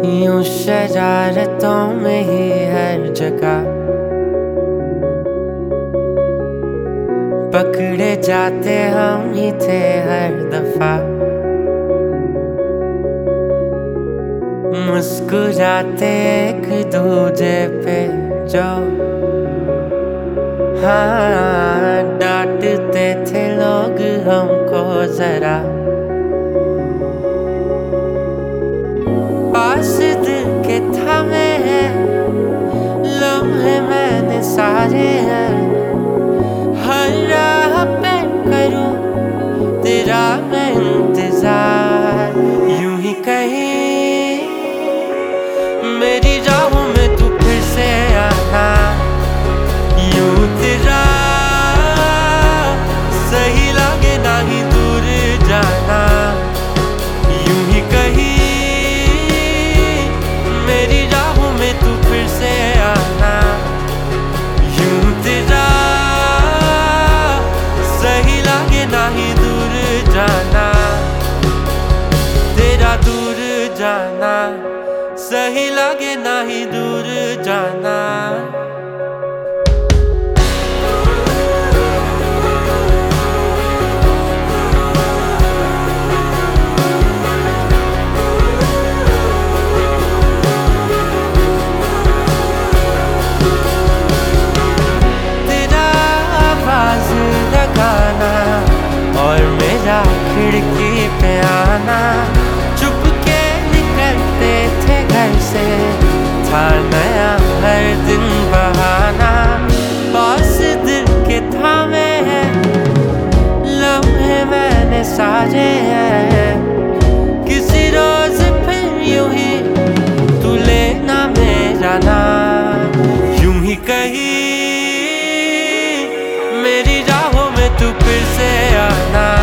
यूं शरारतों में ही हर जगह पकड़े जाते हम ही थे हर दफा। मुस्कुराते एक दूजे पे जो हाँ डांटते थे लोग हमको जरा। पास दिल के थामे हैं लम्हे मैंने सारे हैं। हर राह पे करूं तेरा मैं इंतजार। यूं ही कहीं मेरी राहों में तू फिर से आना। यूं तेरा सही लगे ना ही दूर जाना। यूं ही कहीं मेरी राहों में तू फिर से आना। यूं तेरा सही लगे ना ही दूर जाना। तेरा दूर जाना सही लगे ना ही दूर जाना। और मेरा खिड़की पे आना। चुपके निकलते थे घर से था नया हर दिन बहाना। पास दिल के थामे हैं लम्हे मैंने साजे हैं। किसी रोज फिर यूं ही तू लेना मेरा नाम। यूं ही कहीं मेरी राहों में तू फिर से आना।